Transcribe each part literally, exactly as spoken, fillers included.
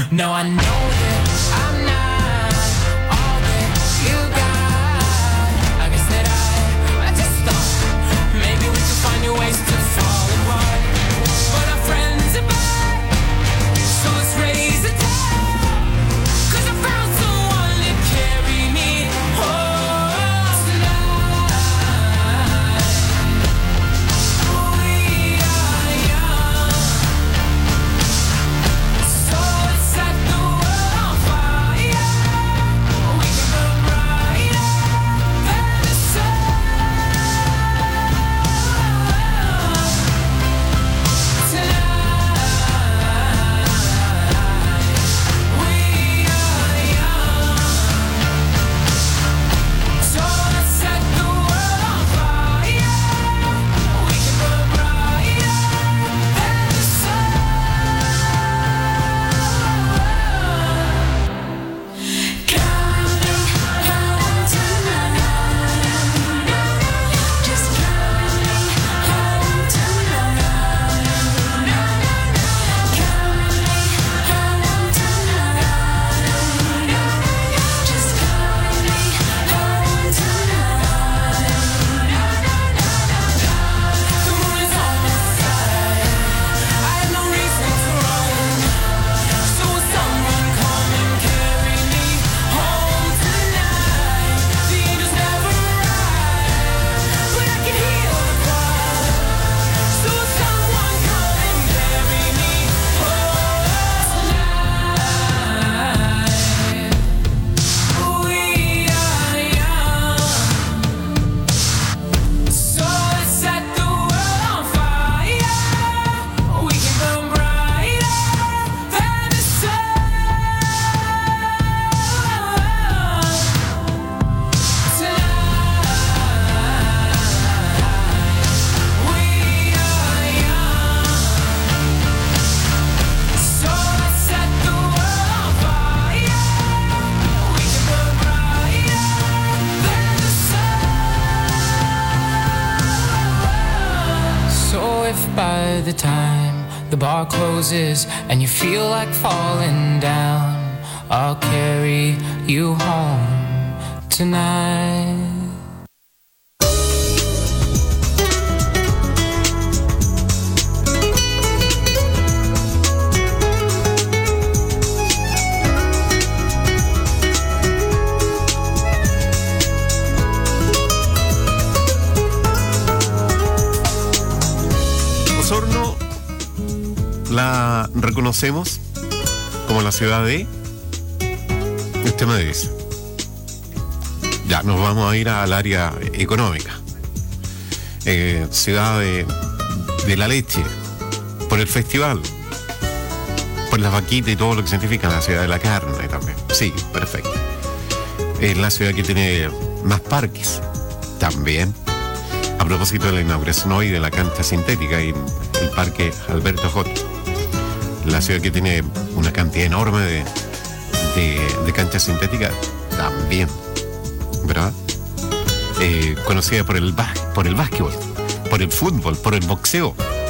No, I know that I'm not all that you got. I guess that I, I just thought maybe we could find new ways to fall apart. But our friends are back, so let's raise the tide. 'Cause I found someone to carry me home tonight. We are young, so let's set the world on fire. We can burn brighter than the sun tonight. We are young, so let's set the world on fire. We can burn brighter than the sun. Counting on tonight, just counting on tonight, counting on tonight, just counting on tonight. The moon is on my side, I have no reason to run. So will someone come and carry me home tonight? The angels never arrive, but I can hear the choir. So will someone come and carry me home tonight? We are young, so let's set the world on fire. We can burn brighter than the sun tonight. We are young, so let's set the world on fire. We can burn brighter than the sun. So if by the time the bar closes and you feel like falling down, I'll carry you home tonight. Osorno la reconocemos como la ciudad de... Usted me dice. Ya, nos vamos a ir al área económica. Eh, ciudad de, de la leche, por el festival, por las vaquitas y todo lo que significa la ciudad de la carne también. Sí, perfecto. Es la ciudad que tiene más parques también. A propósito de la inauguración hoy de la cancha sintética en el parque Alberto Jot. La ciudad que tiene una cantidad enorme de, de, de canchas sintéticas también, ¿verdad? Eh, conocida por el, bas- por el básquetbol, por el fútbol, por el boxeo.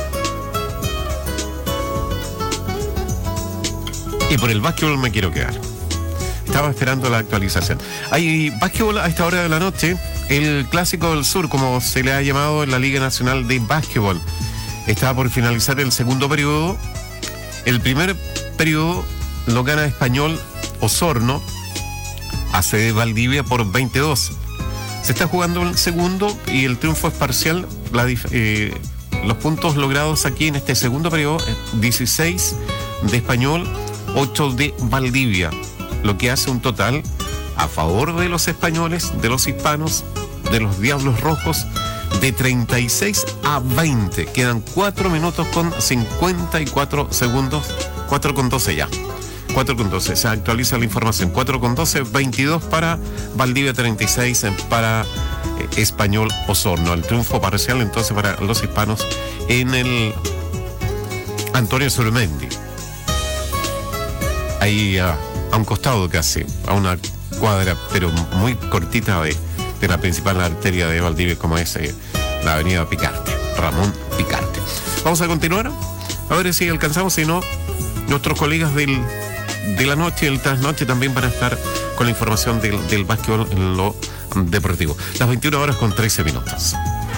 Y por el básquetbol me quiero quedar. Estaba esperando la actualización. Hay básquetbol a esta hora de la noche. El Clásico del Sur, como se le ha llamado en la Liga Nacional de Básquetbol. Estaba por finalizar el segundo periodo. El primer periodo lo gana Español Osorno a C D Valdivia por veintidós. Se está jugando el segundo y el triunfo es parcial. La dif- eh, los puntos logrados aquí en este segundo periodo, dieciséis de Español, ocho de Valdivia, lo que hace un total a favor de los españoles, de los hispanos, de los Diablos Rojos, de treinta y seis a veinte. Quedan cuatro minutos con cincuenta y cuatro segundos, cuatro con doce ya. cuatro con doce, se actualiza la información. cuatro con doce, veintidós para Valdivia, treinta y seis para eh, Español Osorno. El triunfo parcial entonces para los hispanos en el Antonio Surmendi. Ahí a, a un costado casi, a una cuadra, pero muy cortita de, de la principal arteria de Valdivia, como es eh, la avenida Picarte, Ramón Picarte. Vamos a continuar, a ver si alcanzamos, si no, nuestros colegas del de la noche y el trasnoche también van a estar con la información del, del básquetbol en lo deportivo. Las veintiuna horas con trece minutos.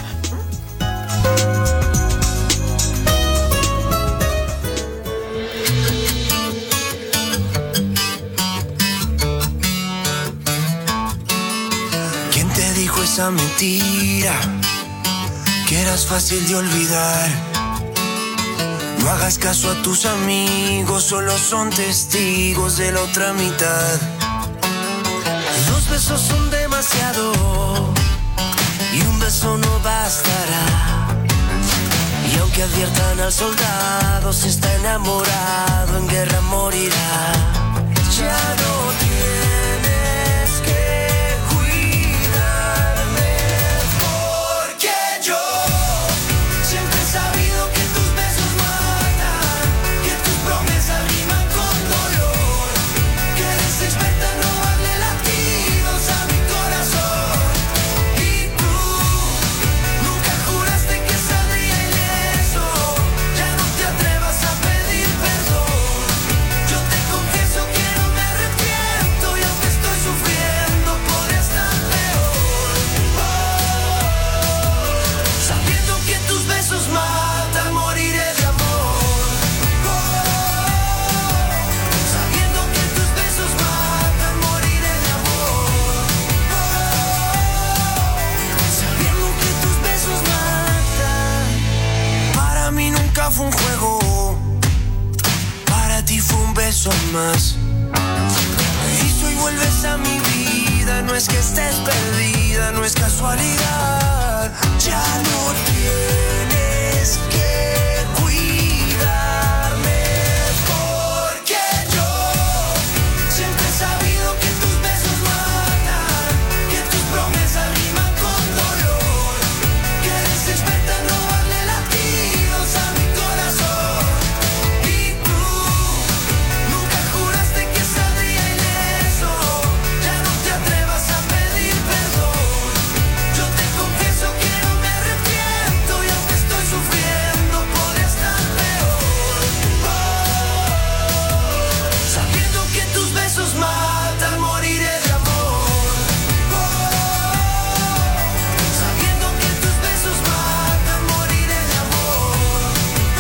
¿Quién te dijo esa mentira? Que eras fácil de olvidar. No hagas caso a tus amigos, solo son testigos de la otra mitad. Dos besos son demasiado y un beso no bastará. Y aunque adviertan al soldado, si está enamorado en guerra morirá. Ya no tienes que cuidarme, porque yo siempre he sabido que tus besos matan, que tus promesas riman con dolor, que eres experta en robarle latidos a mi corazón. Y tú nunca juraste que saldría ileso, ya no te atrevas a pedir perdón. Yo te confieso que no me arrepiento y aunque estoy sufriendo podría estar peor. Oh, sabiendo que tus besos matan, moriré de amor. Oh, sabiendo que tus besos matan, moriré de amor. Oh, sabiendo que tus besos matan. Para mí nunca fue un juego, para ti fue un beso más. Y hoy vuelves a mi vida, no es que estés perdida, no es casualidad. Ya no tienes que cuidarme, porque yo siempre he sabido que tus besos matan, que tus promesas riman con dolor, que eres experta en robarle latidos a mi corazón. Y tú nunca juraste que saldría ileso, ya no te atrevas a pedir perdón. Yo te confieso que no me arrepiento y aunque estoy sufriendo podría estar peor. Oh, sabiendo que tus besos matan, moriré de amor. Oh, sabiendo que tus besos matan, moriré de amor.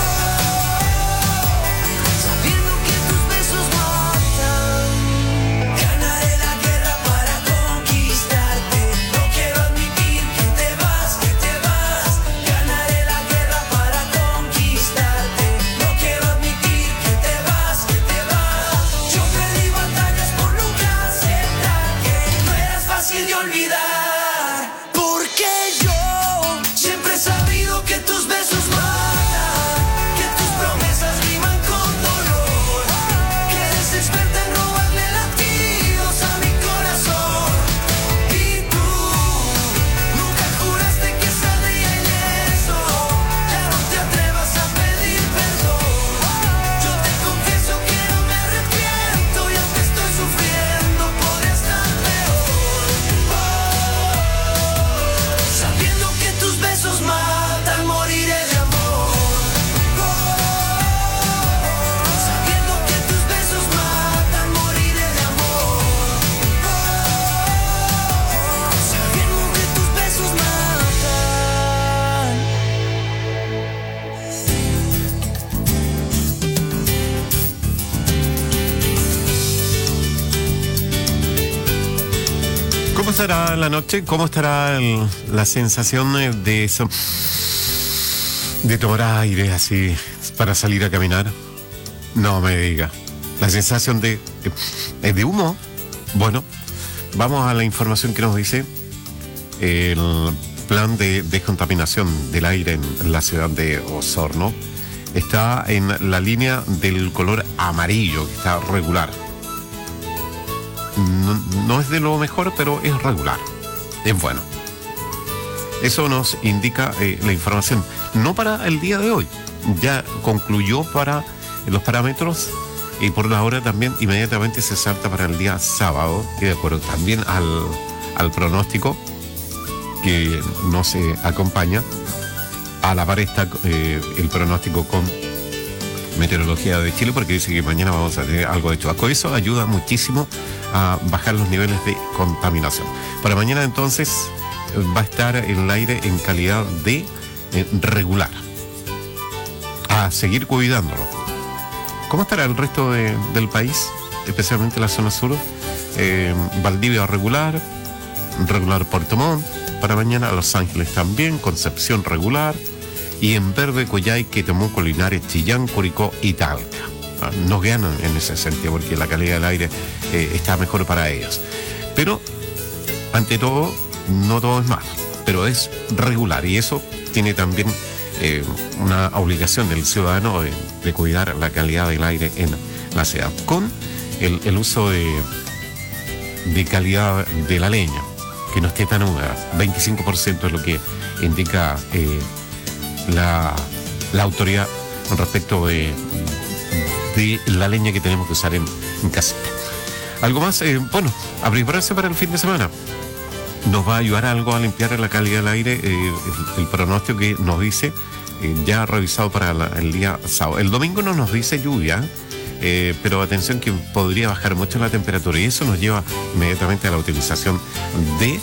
Oh, sabiendo que tus besos matan. Ganaré la guerra para conquistarte. No quiero admitir que te vas, que te vas. Ganaré la guerra para conquistarte. No quiero admitir que te vas, que te vas. Yo perdí batallas por nunca aceptar que no eras fácil de olvidar. Porque yo siempre he sabido que tus besos matan, que tus promesas riman con dolor, que eres experta en robarle latidos a mi corazón. Y tú nunca juraste que saldría ileso, ya no te atrevas a pedir perdón. Yo te confieso que no me arrepiento y aunque estoy sufriendo podría estar peor. Oh, sabiendo que tus besos matan, moriré de amor. Oh, sabiendo que tus besos matan, moriré de amor. Oh, sabiendo que tus besos matan. ¿Cómo estará la noche? ¿Cómo estará el- la sensación eh, de eso? De tomar aire así para salir a caminar. No me diga. La sensación de... ¿Es de humo? Bueno, vamos a la información que nos dice el plan de descontaminación del aire en la ciudad de Osorno. Está en la línea del color amarillo, que está regular. No, no es de lo mejor, pero es regular. Es bueno. Eso nos indica eh, la información. No para el día de hoy. Ya concluyó para los parámetros y por la hora también inmediatamente se salta para el día sábado. Y de acuerdo también al, al pronóstico que no se acompaña. A la par está eh, el pronóstico con Meteorología de Chile, porque dice que mañana vamos a tener algo de chubasco. Eso ayuda muchísimo a bajar los niveles de contaminación. Para mañana entonces va a estar el aire en calidad de eh, regular. A seguir cuidándolo. ¿Cómo estará el resto de, del país? Especialmente la zona sur. Eh, Valdivia regular, regular Puerto Montt. Para mañana Los Ángeles también, Concepción regular. Y en verde, Coyhaique, Temuco, Linares, Chillán, Curicó y Talca. Nos ganan en ese sentido porque la calidad del aire eh, está mejor para ellos. Pero, ante todo, no todo es malo, pero es regular. Y eso tiene también eh, una obligación del ciudadano de, de cuidar la calidad del aire en la ciudad. Con el, el uso de, de calidad de la leña, que no esté tan húmeda. veinticinco por ciento es lo que indica eh, la, la autoridad respecto de, de la leña que tenemos que usar en, en casita. Algo más, eh, bueno, a prepararse para el fin de semana. Nos va a ayudar algo a limpiar la calidad del aire, eh, el, el pronóstico que nos dice, eh, ya revisado para la, el día sábado. El domingo no nos dice lluvia, eh, pero atención que podría bajar mucho la temperatura y eso nos lleva inmediatamente a la utilización de,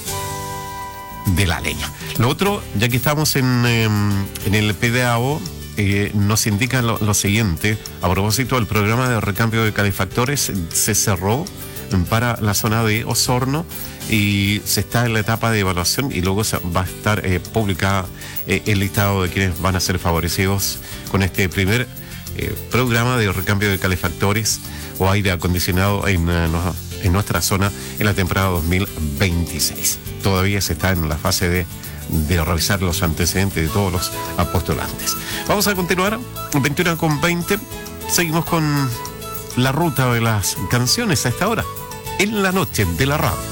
de la leña. Lo otro, ya que estamos en, eh, en el P D A O, eh, nos indica lo, lo siguiente. A propósito, el programa de recambio de calefactores se cerró para la zona de Osorno y se está en la etapa de evaluación y luego se va a estar eh, publicada eh, el listado de quienes van a ser favorecidos con este primer eh, programa de recambio de calefactores o aire acondicionado en, eh, en nuestra zona en la temporada dos mil veintiséis. Todavía se está en la fase de, de revisar los antecedentes de todos los postulantes. Vamos a continuar, veintiuno con veinte, seguimos con la ruta de las canciones a esta hora, en la noche de la radio.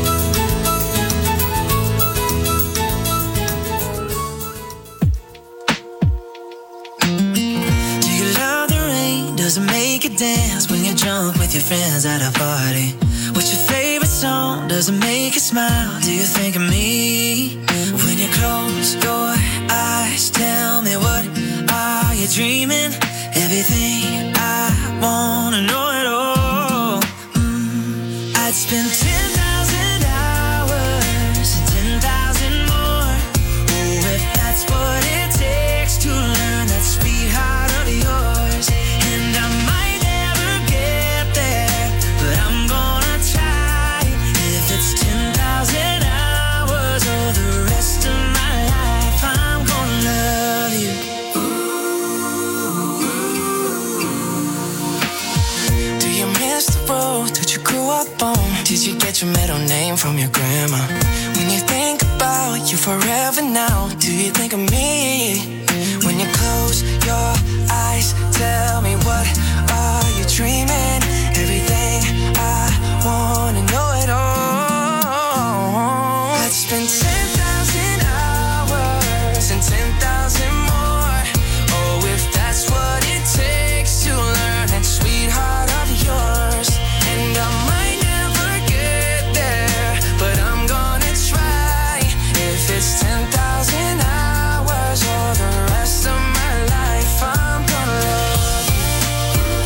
Do you love the rain? Does it make you dance when you're drunk with your friends at a party? What's your favorite song? Does it make you smile? Do you think of me? When you close your eyes, tell me what are you dreaming? Everything I wanna know it all. Mm, I'd spend ten thousand hours and ten thousand more. Oh, if that's what it takes to learn that sweet heart of yours. And I might never get there, but I'm gonna try. If it's ten thousand hours or the rest of my life, I'm gonna love you. Road that you grew up on? Did you get your middle name from your grandma? When you think about you forever now, do you think of me? When you close your eyes, tell me what are you dreaming? Everything I wanna know it all. I'd spend ten thousand hours and ten thousand more. Oh, if that's what it takes to learn that sweetheart of yours. And I might never get there, but I'm gonna try. If it's ten thousand hours or the rest of my life, I'm gonna love you.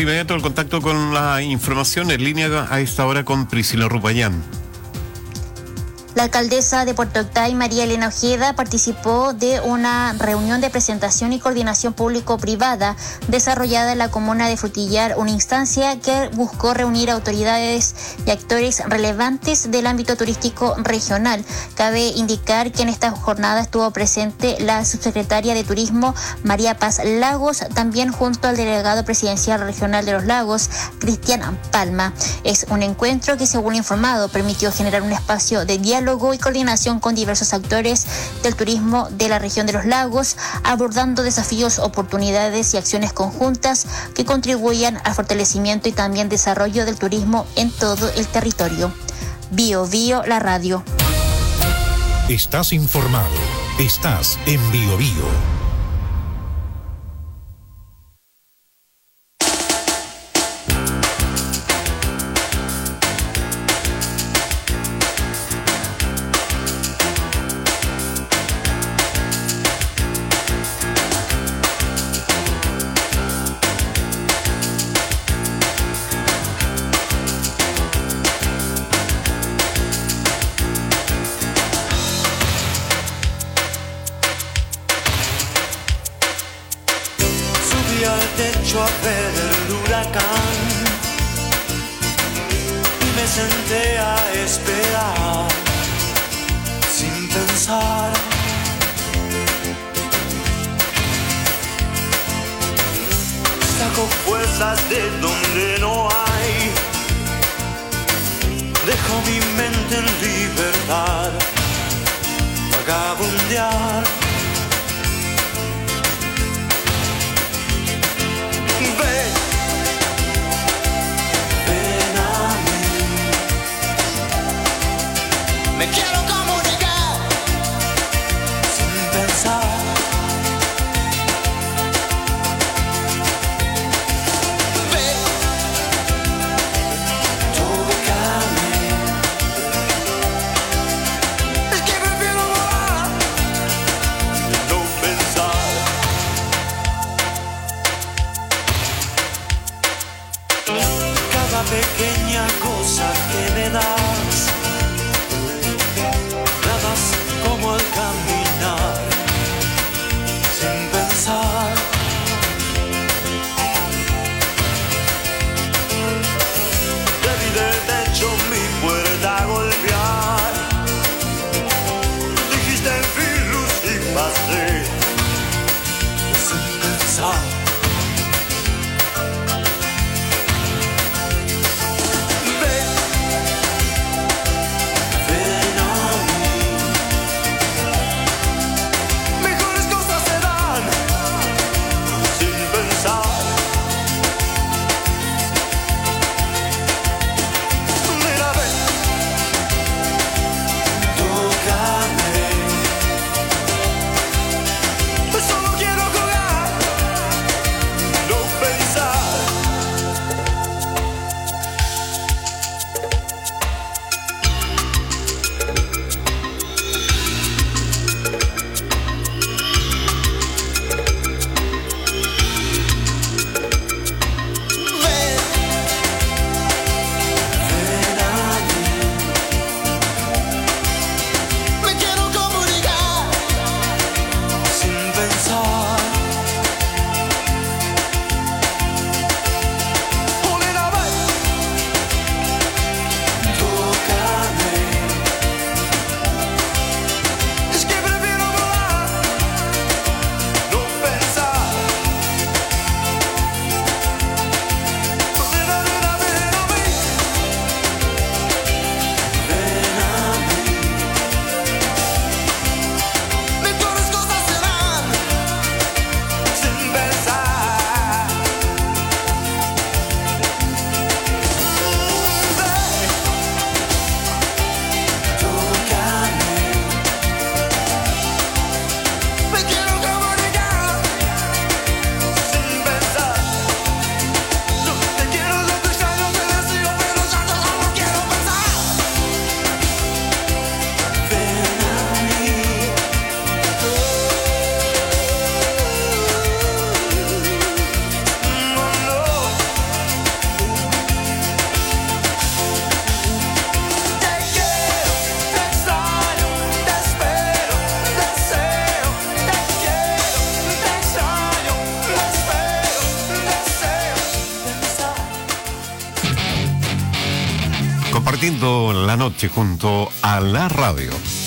de inmediato el contacto con la información en línea a esta hora con Priscila Rupayán. La alcaldesa de Puerto Octay, María Elena Ojeda, participó de una reunión de presentación y coordinación público-privada desarrollada en la comuna de Frutillar, una instancia que buscó reunir autoridades y actores relevantes del ámbito turístico regional. Cabe indicar que en esta jornada estuvo presente la subsecretaria de Turismo, María Paz Lagos, también junto al delegado presidencial regional de los Lagos, Cristian Palma. Es un encuentro que, según informado, permitió generar un espacio de diálogo y coordinación con diversos actores del turismo de la región de los lagos, abordando desafíos, oportunidades y acciones conjuntas que contribuyan al fortalecimiento y también desarrollo del turismo en todo el territorio. Bio Bio, la radio. Estás informado. Estás en Bio Bio. compartiendo la noche junto a la radio.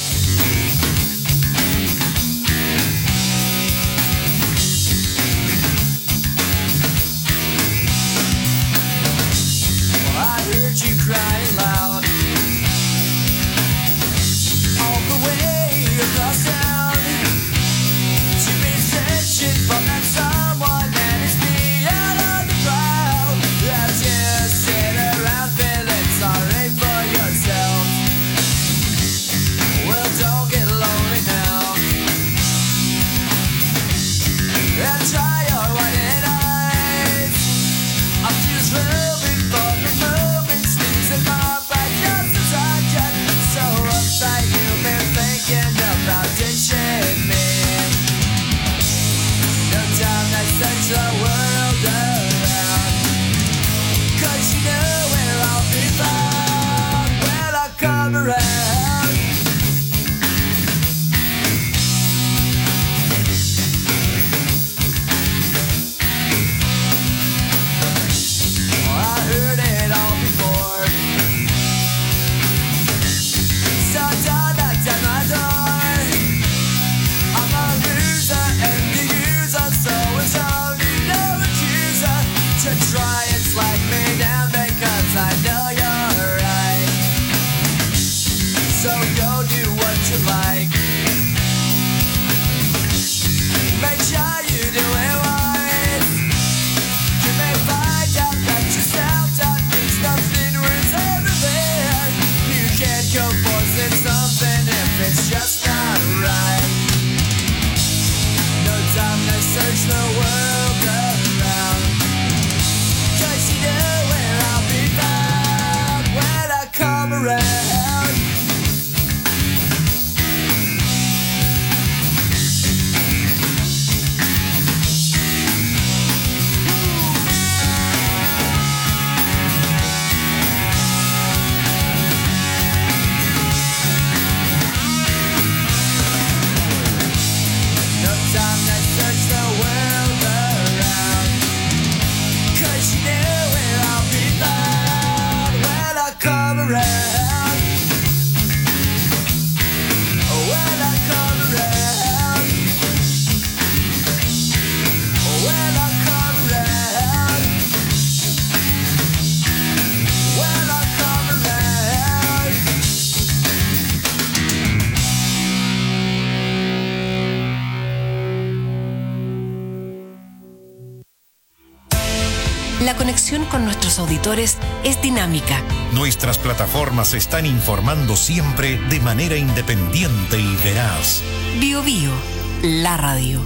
La conexión con nuestros auditores es dinámica. Nuestras plataformas se están informando siempre de manera independiente y veraz. Bio Bio, la radio.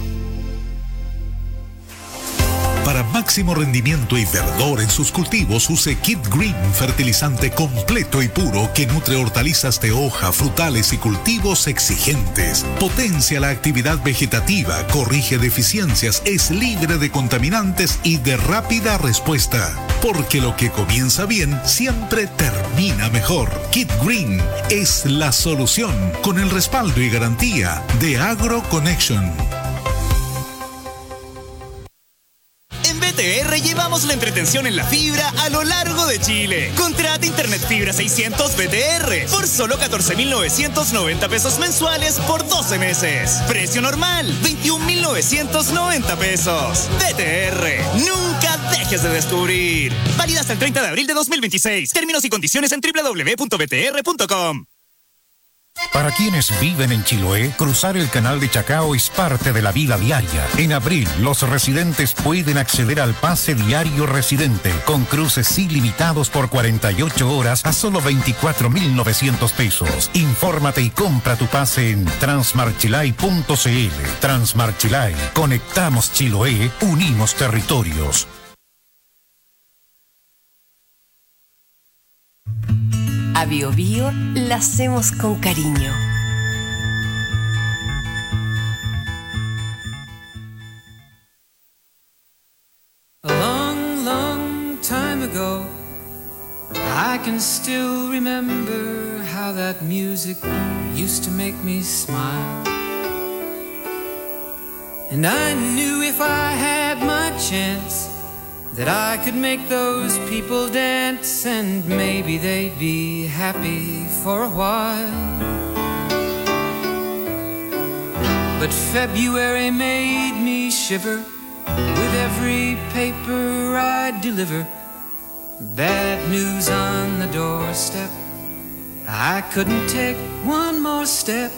Para máximo rendimiento y verdor en sus cultivos, use Kid Green, fertilizante completo y puro que nutre hortalizas de hoja, frutales y cultivos exigentes. Potencia la actividad vegetativa, corrige deficiencias, es libre de contaminantes y de rápida respuesta. Porque lo que comienza bien siempre termina mejor. Kid Green es la solución con el respaldo y garantía de Agro Connection. B T R llevamos la entretención en la fibra a lo largo de Chile. Contrata Internet Fibra seiscientos B T R por solo catorce mil novecientos noventa pesos mensuales por doce meses. Precio normal, veintiún mil novecientos noventa pesos. B T R, nunca dejes de descubrir. Válida hasta el treinta de abril de dos mil veintiséis. Términos y condiciones en doble u doble u doble u punto b t r punto com. Para quienes viven en Chiloé, cruzar el canal de Chacao es parte de la vida diaria. En abril, los residentes pueden acceder al pase diario residente, con cruces ilimitados por cuarenta y ocho horas a solo veinticuatro mil novecientos pesos. Infórmate y compra tu pase en transmarchilay punto c l. Transmarchilay, conectamos Chiloé, unimos territorios. A Bio Bio la hacemos con cariño. A long, long time ago, I can still remember how that music used to make me smile. And I knew if I had my chance, that I could make those people dance and maybe they'd be happy for a while. But February made me shiver with every paper I deliver. Bad news on the doorstep. I couldn't take one more step.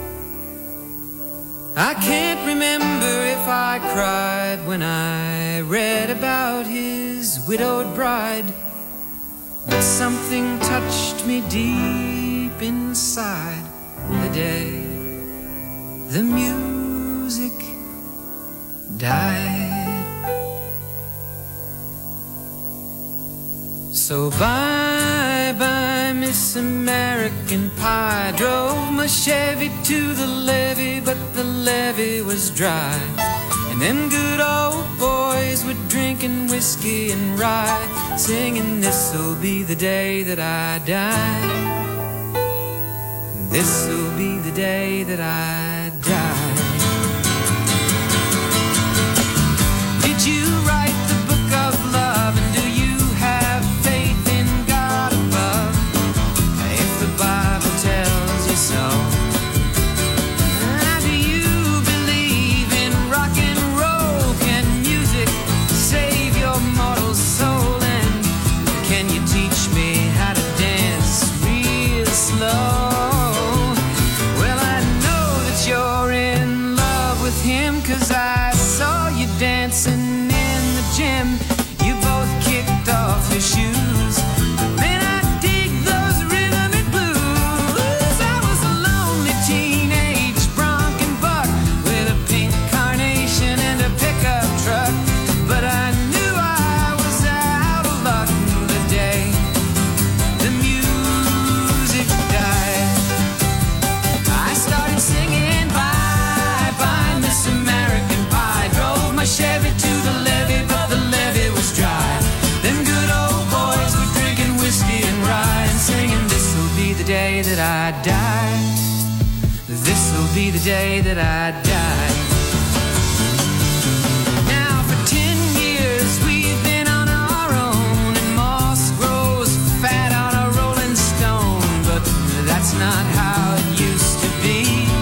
I can't remember if I cried when I read about his widowed bride, but something touched me deep inside the day the music died. So bye bye Miss American Pie. Drove my Chevy to the levee, but the levee was dry. And them good old boys were drinking whiskey and rye, singing this'll be the day that I die. This'll be the day that I die. Did you write the book of love, and do you have faith in God above? If the Bible tells you so. Now, do you believe in rock and roll? Can music save your mortal soul? And can you teach me how to dance real slow? You're in love with him, 'cause I saw you dancing in the gym. You both kicked off your shoes. Man, I dig those rhythmic blues. I was a lonely teenage bronc and buck with a pink carnation and a pickup truck, but I knew I was out of luck the day the music died. I started singing Chevy to the levee, but the levee was dry. Them good old boys were drinking whiskey and rye and singing this'll be the day that I die. This'll be the day that I die. Now for ten years we've been on our own, and moss grows fat on a rolling stone, but that's not how it used to be.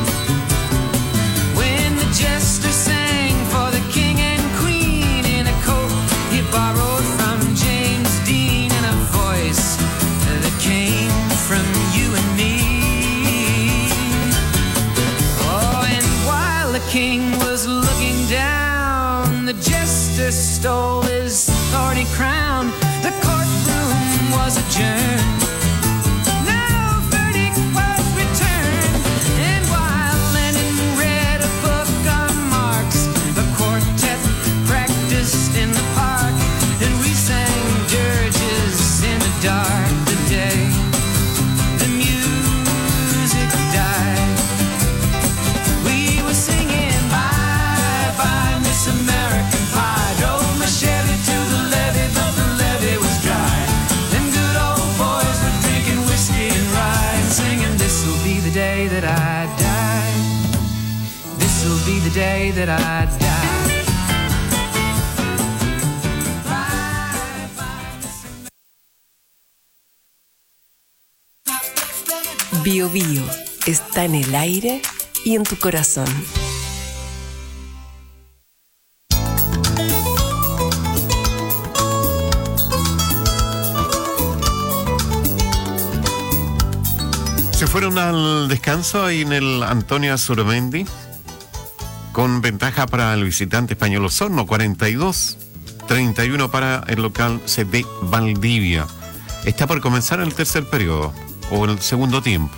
When the jester sang for the king and queen in a coat he borrowed from James Dean, and a voice that came from you and me. Oh, and while the king was looking down, the jester stole his thorny crown. The courtroom was adjourned. No verdict was returned. And while Lenin read a book on Marx, the quartet practiced in the park, and we sang dirges in the dark the day the music died. We were singing bye bye Miss American Pie. Drove my Chevy to the levee, but the levee was dry. Them good old boys were drinking whiskey and rye and singing this'll be the day that I die. This'll be the day that I die. Bio Bio está en el aire y en tu corazón. Se fueron al descanso ahí en el Antonio Azurmendi, con ventaja para el visitante español Osorno, cuarenta y dos treinta y uno para el local C D Valdivia. Está por comenzar el tercer periodo, o el segundo tiempo.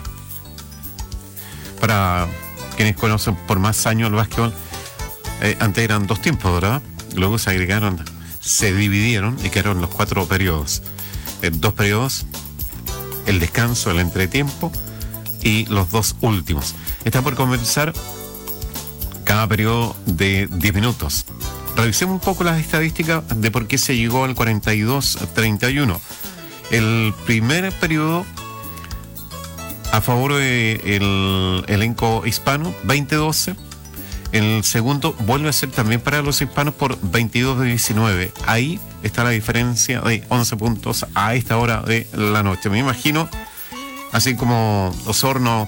Para quienes conocen por más años el básquetbol, eh, antes eran dos tiempos, ¿verdad? Luego se agregaron, se dividieron y quedaron los cuatro periodos. Eh, dos periodos, el descanso, el entretiempo y los dos últimos. Está por comenzar cada periodo de diez minutos. Revisemos un poco las estadísticas de por qué se llegó al cuarenta y dos treinta y uno. El primer periodo a favor del elenco hispano, veinte doce. El segundo vuelve a ser también para los hispanos por veintidós diecinueve. Ahí está la diferencia de once puntos a esta hora de la noche. Me imagino, así como Osorno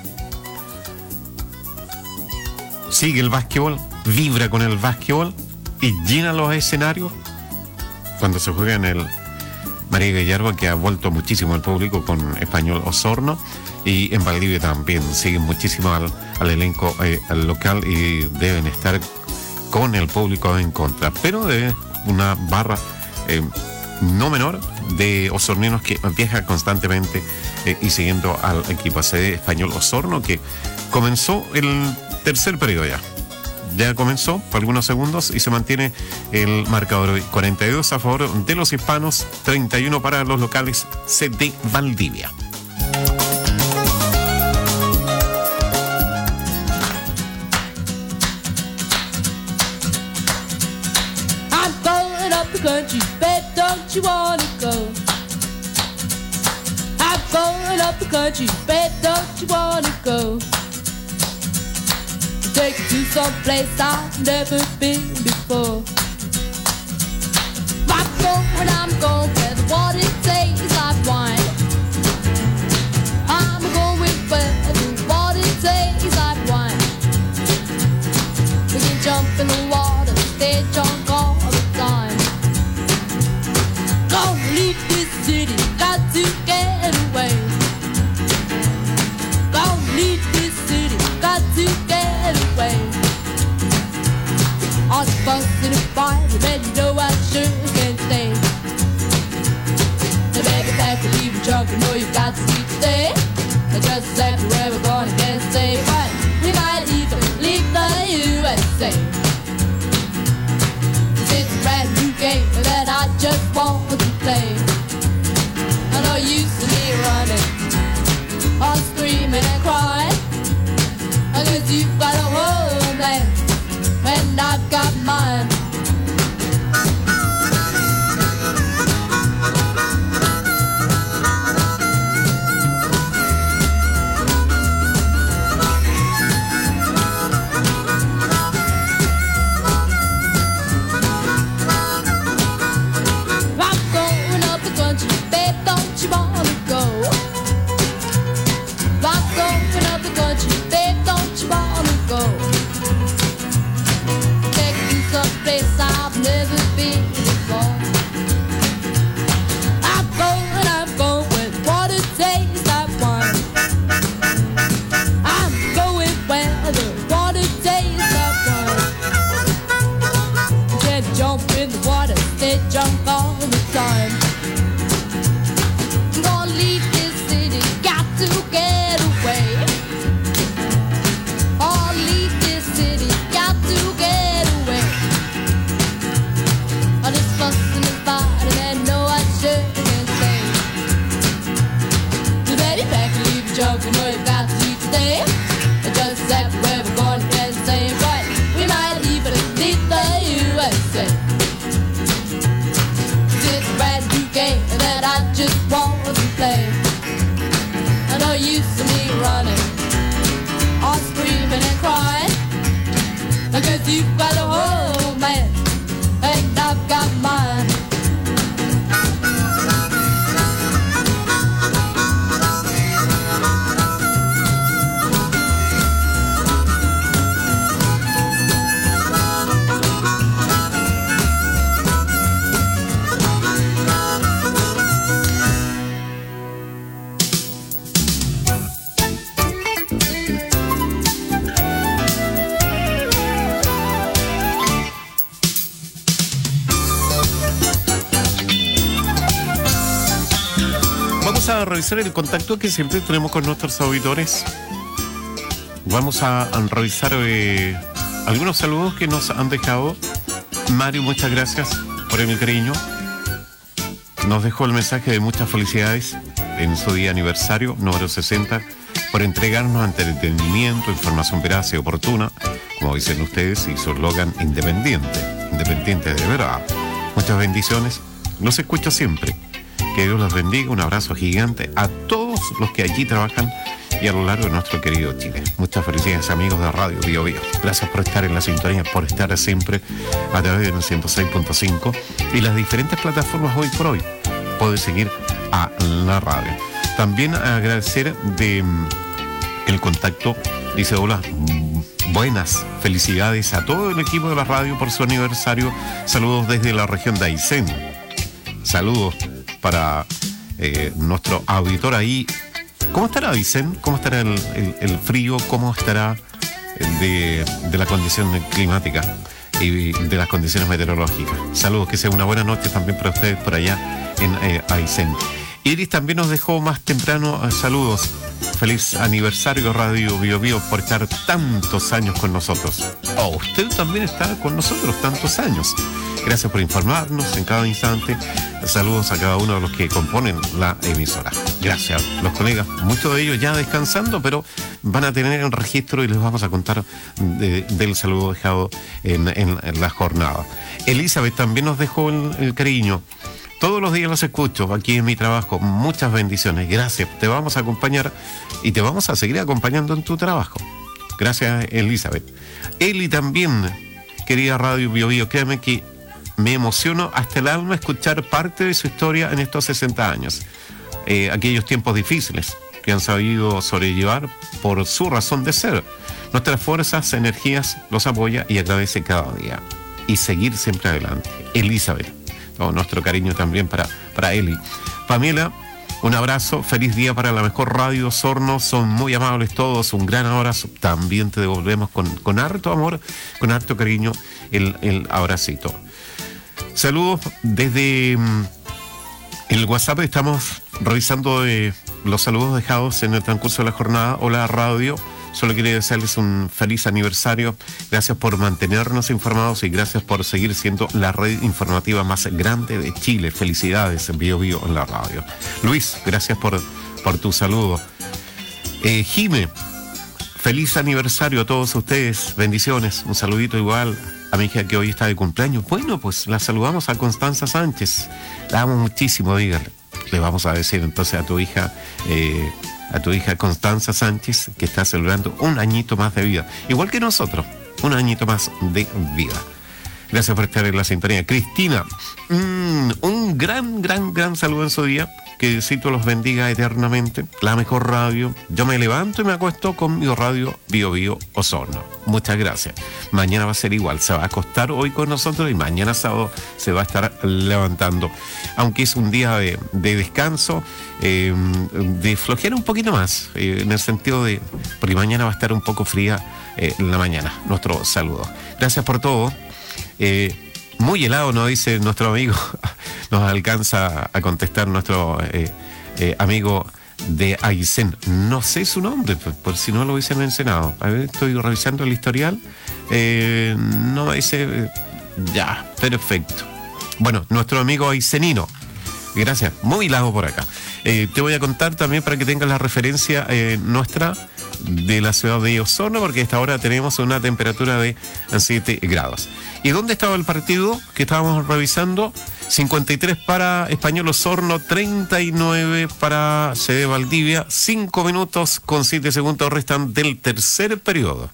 sigue el básquetbol, vibra con el básquetbol y llena los escenarios cuando se juega en el María Gallardo, que ha vuelto muchísimo el público con Español Osorno, y en Valdivia también siguen muchísimo al, al elenco eh, al local y deben estar con el público en contra, pero de una barra eh, no menor de osorninos que viaja constantemente eh, y siguiendo al equipo A C D Español Osorno, que comenzó el tercer periodo ya. Ya comenzó por algunos segundos y se mantiene el marcador cuarenta y dos a favor de los hispanos, treinta y uno para los locales C D Valdivia. I'm going up the country, bet don't you wanna go? I'm going up the country, bet don't you wanna go? Take you to some place I've never been before. I'm going, I'm going where the water tastes like wine. I'm going where the water tastes like wine. We can jump in the water, stay drunk all the time. Gonna leave this city, got to get away. Gonna leave this city, got to get away. On the bus in a fight, man, you know I sure can't stay. The baby back and leave you drunk, you know you got to sleep today. I just exactly where we're gonna get safe, but we might even leave the U S A. It's a brand new game that I just want to play. I know you see me running, all screaming and crying. I guess you've got a homeland, and I've got mine. I'm going up the country, babe, don't you wanna go? I'm going up the country, babe, don't you wanna go? Take you someplace I've never been before. I'm going, I'm going where the water tastes like wine. I'm going where the water tastes like wine. Can't jump in the water, stay drunk all the time. I'm gonna leave this city, got to get away. Oh, leave this city, got to get away. All this fussing and fighting, and no, I sure can't stay. You better pack and leave your junk, you know you got to leave today. Just exactly where we're going to get the same, but we might even leave the U S A. It's a brand new game that I just want to play. I know you see me running, all screaming and crying. I guess you've got a whole man, and I've got mine. Vamos a revisar el contacto que siempre tenemos con nuestros auditores. Vamos a, a revisar eh, algunos saludos que nos han dejado. Mario, muchas gracias por el cariño. Nos dejó el mensaje de muchas felicidades en su día aniversario, número sesenta, por entregarnos entretenimiento, información veraz y oportuna, como dicen ustedes, y su eslogan independiente, independiente de verdad. Muchas bendiciones, los escucho siempre. Que Dios los bendiga, un abrazo gigante a todos los que allí trabajan y a lo largo de nuestro querido Chile. Muchas felicidades, amigos de Radio Bio Bio. Gracias por estar en la sintonía, por estar siempre a través del ciento seis punto cinco y las diferentes plataformas hoy por hoy. Puedes seguir a la radio. También agradecer de el contacto. Dice: hola, buenas, felicidades a todo el equipo de la radio por su aniversario. Saludos desde la región de Aysén. Saludos para eh, nuestro auditor ahí. ¿Cómo estará Aysén? ¿Cómo estará el, el, el frío? ¿Cómo estará de, de la condición climática y de las condiciones meteorológicas? Saludos, que sea una buena noche también para ustedes por allá en eh, Aysén. Iris también nos dejó más temprano eh, saludos. Feliz aniversario Radio Bio Bio por estar tantos años con nosotros. Oh, usted también está con nosotros tantos años. Gracias por informarnos en cada instante. Saludos a cada uno de los que componen la emisora. Gracias. Los colegas, muchos de ellos ya descansando, pero van a tener el registro y les vamos a contar de, del saludo dejado en, en, en la jornada. Elizabeth también nos dejó el, el cariño. Todos los días los escucho aquí en mi trabajo. Muchas bendiciones. Gracias. Te vamos a acompañar y te vamos a seguir acompañando en tu trabajo. Gracias, Elizabeth. Eli también, querida Radio Bio Bio, créeme que me emociono hasta el alma escuchar parte de su historia en estos sesenta años. Eh, aquellos tiempos difíciles que han sabido sobrellevar por su razón de ser. Nuestras fuerzas, energías los apoya y agradece cada día. Y seguir siempre adelante. Elizabeth. Oh, nuestro cariño también para, para Eli. Pamela, un abrazo, feliz día para la mejor radio Osorno, son muy amables todos, un gran abrazo. También te devolvemos con, con harto amor, con harto cariño el, el abracito. Saludos desde um, el WhatsApp, estamos revisando eh, los saludos dejados en el transcurso de la jornada. Hola radio. Solo quería desearles un feliz aniversario. Gracias por mantenernos informados y gracias por seguir siendo la red informativa más grande de Chile. Felicidades, Bio Bio en la radio. Luis, gracias por, por tu saludo. Eh, Jime, feliz aniversario a todos ustedes. Bendiciones. Un saludito igual a mi hija que hoy está de cumpleaños. Bueno, pues la saludamos a Constanza Sánchez. La amo muchísimo, dígale. Le vamos a decir entonces a tu hija... Eh, a tu hija Constanza Sánchez, que está celebrando un añito más de vida, igual que nosotros, un añito más de vida. Gracias por estar en la sintonía. Cristina, mmm, un gran, gran, gran saludo en su día, que Diosito los bendiga eternamente, la mejor radio. Yo me levanto y me acuesto con mi radio Bio Bio Osorno. Muchas gracias. Mañana va a ser igual, se va a acostar hoy con nosotros y mañana sábado se va a estar levantando. Aunque es un día de, de descanso, eh, de flojear un poquito más, eh, en el sentido de, porque mañana va a estar un poco fría eh, en la mañana. Nuestro saludo. Gracias por todo. Eh, muy helado, nos dice nuestro amigo, nos alcanza a contestar nuestro eh, eh, amigo de Aysén. No sé su nombre, por, por si no lo hubiese mencionado. A ver, estoy revisando el historial. Eh, no dice... Eh, ya, perfecto. Bueno, nuestro amigo aysenino. Gracias, muy helado por acá. Eh, te voy a contar también para que tengas la referencia eh, nuestra de la ciudad de Osorno, porque a esta hora tenemos una temperatura de siete grados. ¿Y dónde estaba el partido que estábamos revisando? cincuenta y tres para Español Osorno, treinta y nueve para C D Valdivia, cinco minutos con siete segundos restan del tercer periodo.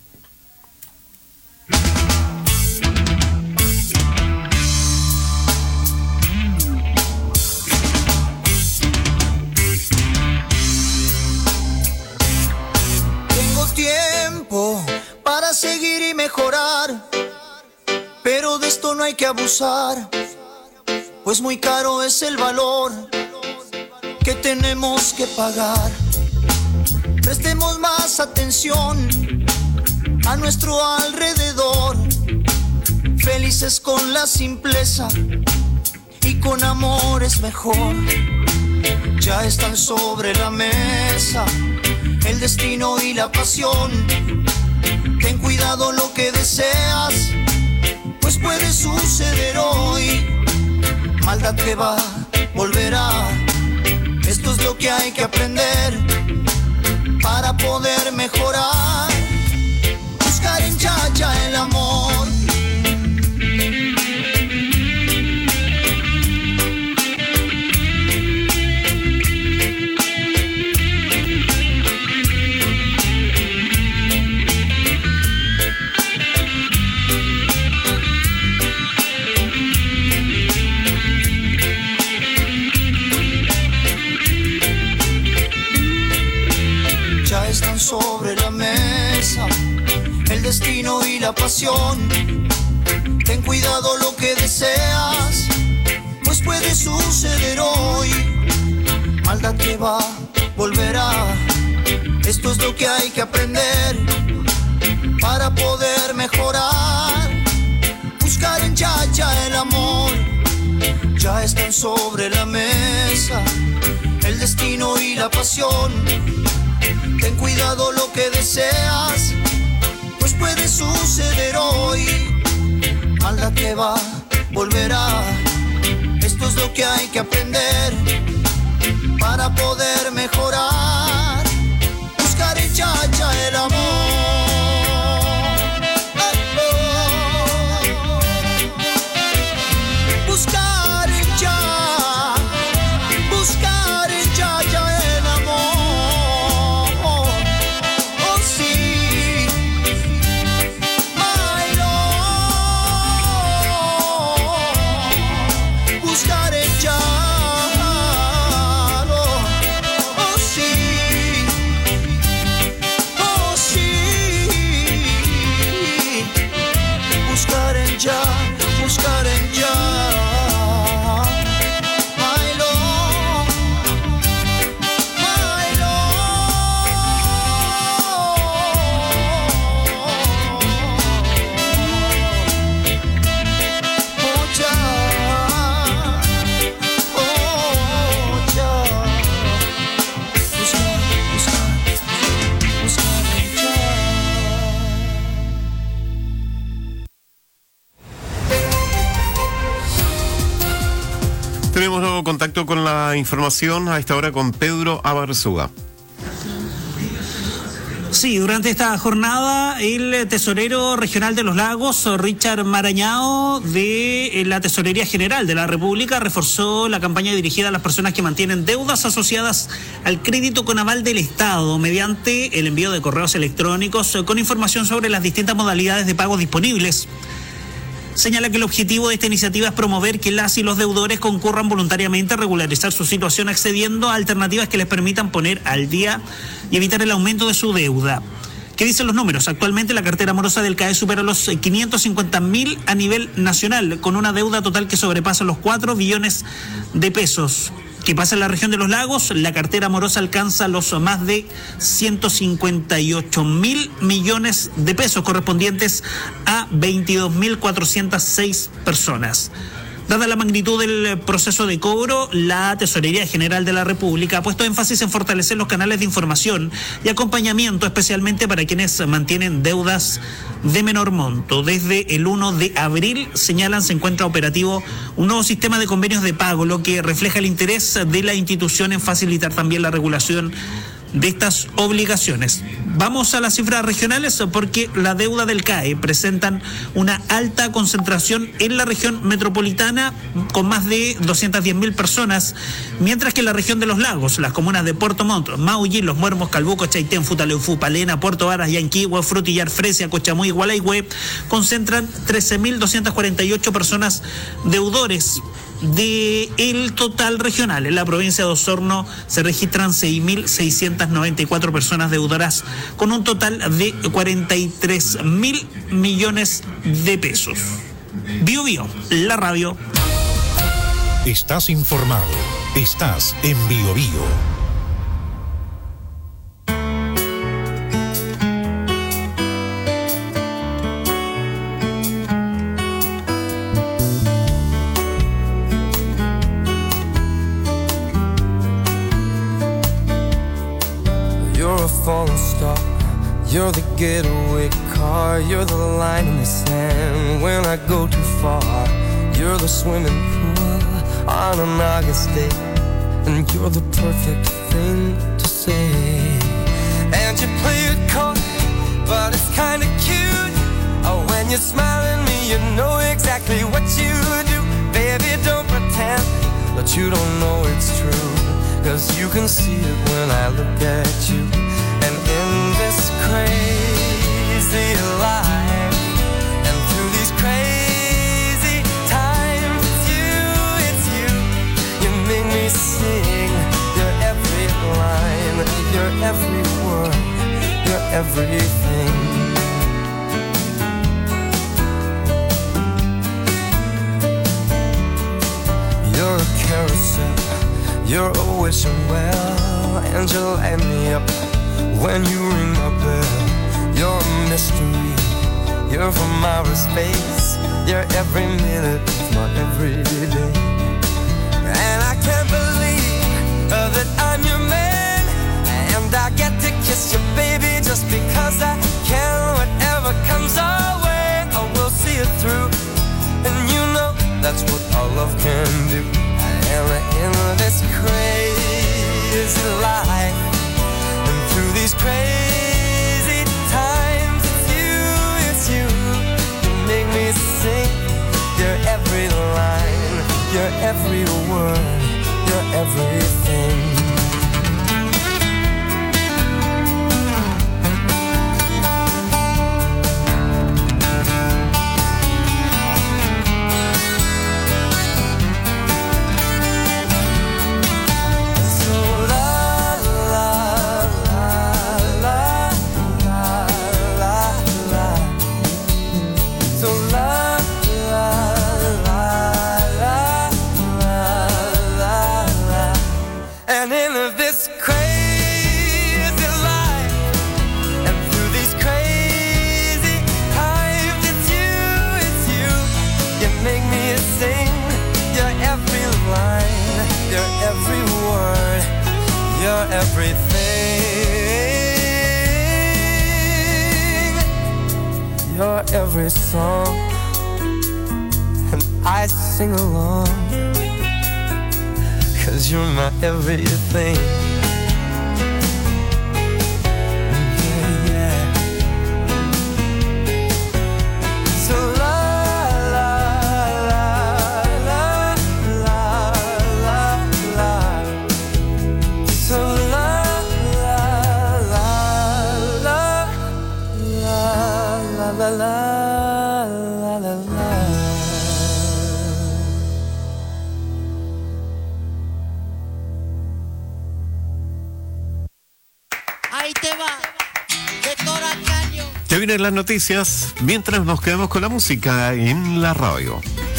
Para seguir y mejorar, pero de esto no hay que abusar, pues muy caro es el valor que tenemos que pagar. Prestemos más atención a nuestro alrededor, felices con la simpleza y con amor es mejor. Ya están sobre la mesa el destino y la pasión. Ten cuidado lo que deseas, pues puede suceder hoy. Maldad que va, volverá. Esto es lo que hay que aprender para poder mejorar. Buscar en Yaya el amor. la pasión. Ten cuidado lo que deseas, pues puede suceder hoy. Maldad que va, volverá. Esto es lo que hay que aprender para poder mejorar. Buscar en Yaya el amor. Ya están sobre la mesa el destino y la pasión. Ten cuidado lo que deseas, pues puede suceder hoy. Maldad que va, volverá. Esto es lo que hay que aprender para poder mejorar. Buscar en Yaya el amor. Buscar en Yaya, buscar en Yaya el amor. Oh sí, my love. Buscar en Yaya, oh sí, oh sí. Buscar en Yaya, buscar en Yaya. Tenemos nuevo contacto con la información a esta hora con Pedro Abarzúa. Sí, durante esta jornada el tesorero regional de Los Lagos, Richard Marañao, de la Tesorería General de la República, reforzó la campaña dirigida a las personas que mantienen deudas asociadas al crédito con aval del Estado mediante el envío de correos electrónicos con información sobre las distintas modalidades de pago disponibles. Señala que el objetivo de esta iniciativa es promover que las y los deudores concurran voluntariamente a regularizar su situación accediendo a alternativas que les permitan poner al día y evitar el aumento de su deuda. ¿Qué dicen los números? Actualmente la cartera morosa del C A E supera los quinientos cincuenta mil a nivel nacional, con una deuda total que sobrepasa los cuatro billones de pesos. ¿Qué pasa en la región de Los Lagos? La cartera morosa alcanza los más de ciento cincuenta y ocho mil millones de pesos, correspondientes a veintidós mil cuatrocientas seis personas. Dada la magnitud del proceso de cobro, la Tesorería General de la República ha puesto énfasis en fortalecer los canales de información y acompañamiento, especialmente para quienes mantienen deudas de menor monto. Desde el uno de abril, señalan, se encuentra operativo un nuevo sistema de convenios de pago, lo que refleja el interés de la institución en facilitar también la regulación de estas obligaciones. Vamos a las cifras regionales porque la deuda del C A E presentan una alta concentración en la región metropolitana con más de doscientas diez mil personas, mientras que en la región de Los Lagos, las comunas de Puerto Montt, Maullín, Los Muermos, Calbuco, Chaitén, Futaleufú, Palena, Puerto Varas, Yanquihue, Frutillar, Fresia, Cochamuy y Gualeguay concentran trece mil doscientas cuarenta y ocho personas deudores. De el total regional, en la provincia de Osorno se registran seis mil seiscientas noventa y cuatro personas deudoras con un total de cuarenta y tres mil millones de pesos. Bio Bio, la radio. Estás informado. Estás en Bio Bio. Falling star, you're the getaway car, you're the line in the sand when I go too far, you're the swimming pool on an August day, and you're the perfect thing to say. And you play it coy, but it's kinda cute. Oh, when you smile at me, you know exactly what you do. Baby, don't pretend that you don't know it's true, 'cause you can see it when I look at you. And in this crazy life, and through these crazy times, it's you, it's you. You make me sing your every line, your every word, your everything. You're a wishing well, and you light me up when you ring my bell. You're a mystery, you're from outer space. You're every minute of my everyday. And I can't believe uh, that I'm your man, and I get to kiss you, baby, just because I can. Whatever comes our way, I will see it through. And you know that's what our love can do. And in this crazy life, and through these crazy times, it's you, it's you. You make me sing your every line, your every word, your everything. Everything, you're every song, and I sing along, 'cause you're my everything. Ya vienen las noticias mientras nos quedamos con la música en la radio.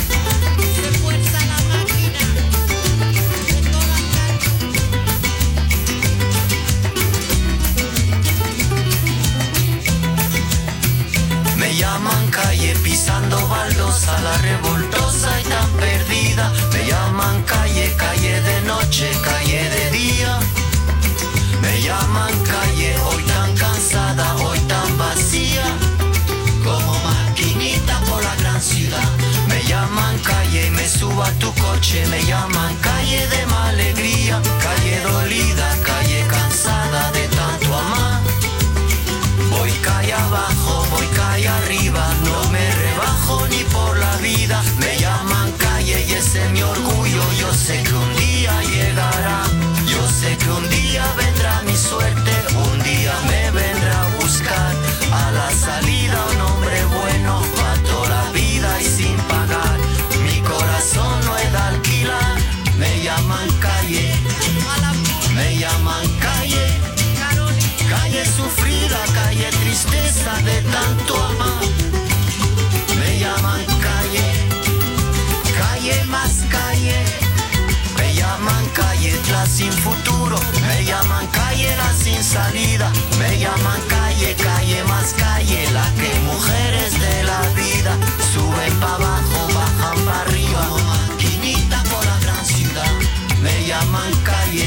Me llaman calle pisando baldosa, la revoltosa y tan perdida. Me llaman calle, calle de noche, calle de día. Me llaman calle, hoy tan cansada, hoy tan vacía, como maquinita por la gran ciudad. Me llaman calle y me subo a tu coche. Me llaman calle de mala alegría, calle dolida, calle cansada de tanto amar. Voy calle abajo, voy calle arriba, no me rebajo ni por la vida. Me llaman calle y ese es mi orgullo. Yo sé que un día llegará, yo sé que un día vendrá mi suerte, un día me vendrá a buscar. A la salida un hombre bueno, pa' toda la vida y sin pagar. Mi corazón no es de alquilar. Me llaman calle, me llaman calle, calle sufrida, calle tristeza de tanto amar. Me llaman calle, calle más calle. Me llaman calle la sin futuro, me llaman calle la sin salida. Me llaman calle, calle más calle, la que mujeres de la vida suben pa' abajo, bajan pa' arriba, maquinita por la gran ciudad. Me llaman calle,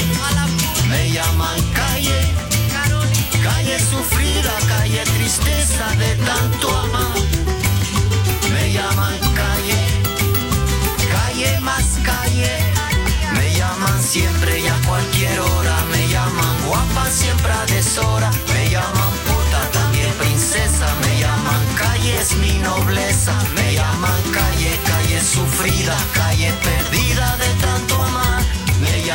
me llaman calle, calle sufrida, calle tristeza de tanto amar. Me llaman calle, calle más calle. Me llaman siempre y a cualquier hora. Me llaman guapa siempre a deshora. Me llaman puta, también princesa. Me llaman calle, es mi nobleza. Me llaman calle, calle sufrida, calle perdida de tanto amar. Me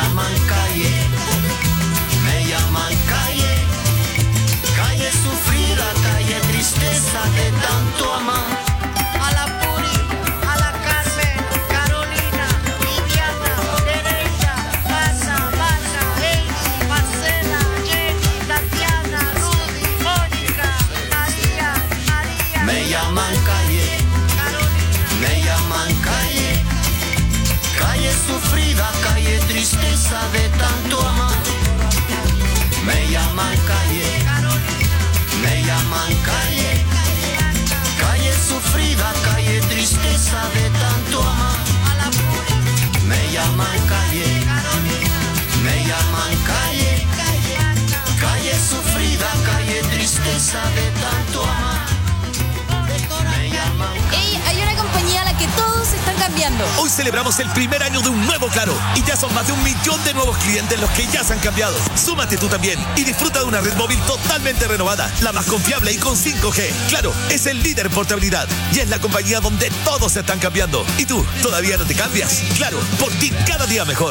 tristeza de tanto amar. Ey, hay una compañía a la que todos están cambiando. Hoy celebramos el primer año de un nuevo Claro y ya son más de un millón de nuevos clientes los que ya se han cambiado. Súmate tú también y disfruta de una red móvil totalmente renovada, la más confiable y con cinco G. Claro, es el líder en portabilidad y es la compañía donde todos se están cambiando. ¿Y tú, todavía no te cambias? Claro, por ti cada día mejor.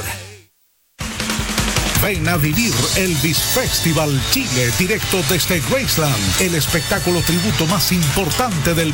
Ven a vivir Elvis Festival Chile, directo desde Graceland, el espectáculo tributo más importante del